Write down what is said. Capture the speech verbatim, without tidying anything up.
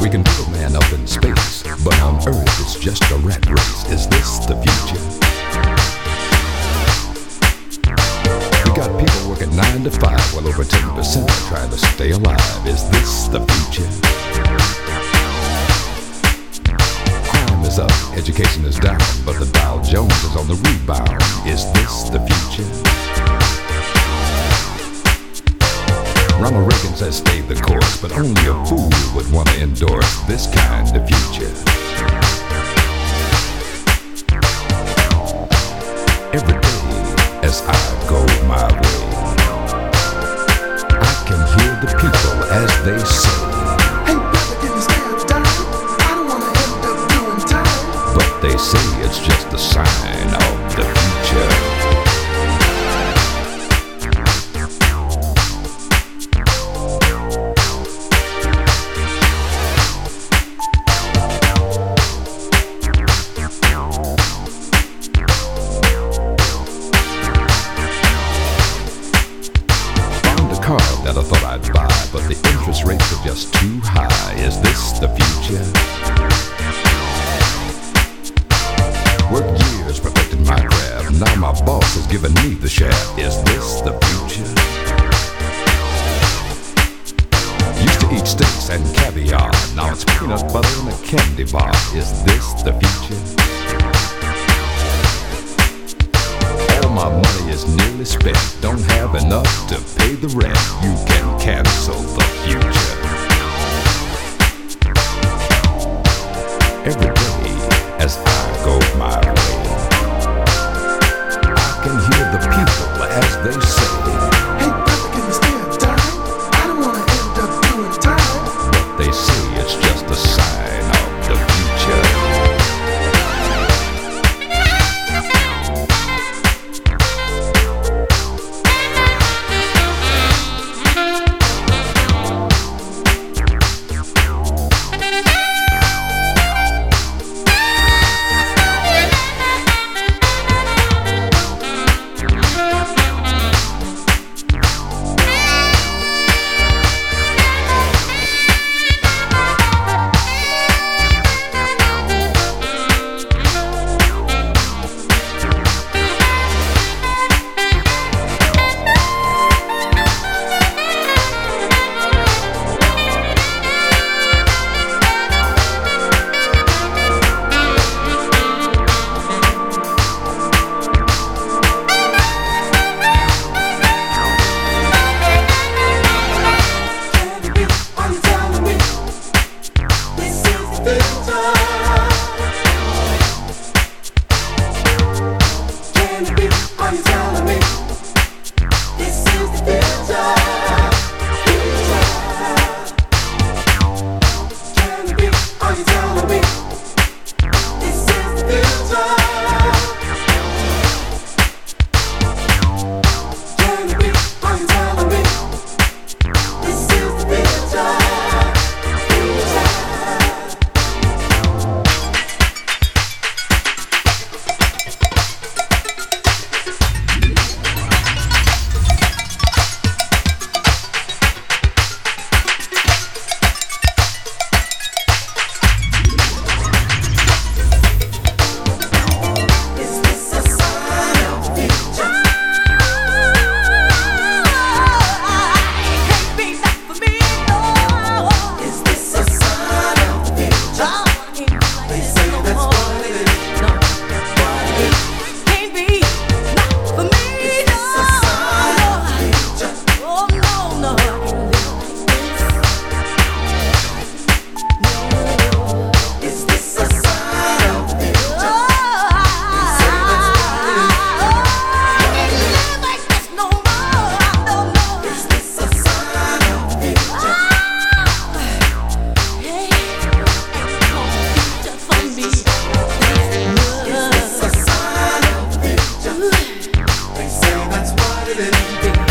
We can put a man up in space, but on Earth it's just a rat race. Is this the future? We got people working nine to five, while over ten percent are trying to stay alive. Is this the future? Crime is up, education is down, but the Dow Jones is on the rebound. Is this the future? Ronald Reagan says stay the course, but only a fool would want to endorse this kind of future. Every day as I go my way, I can hear the people as they say, hey brother, can you stand down? I don't want to end up doing time. But they say it's just a sign of the future. Car that I thought I'd buy, but the interest rates are just too high. Is this the future? Worked years perfecting my craft, now my boss has given me the shaft. Is this the future? Used to eat steaks and caviar, now it's peanut butter and a candy bar. Is this the future? My money is nearly spent, don't have enough to pay the rent. You can cancel the future. Every day as I go my way, I can hear the people as they say, hey brother, can you stand down? I don't want to end up doing time. But they say it's just a sign of the future. They say that's what it is.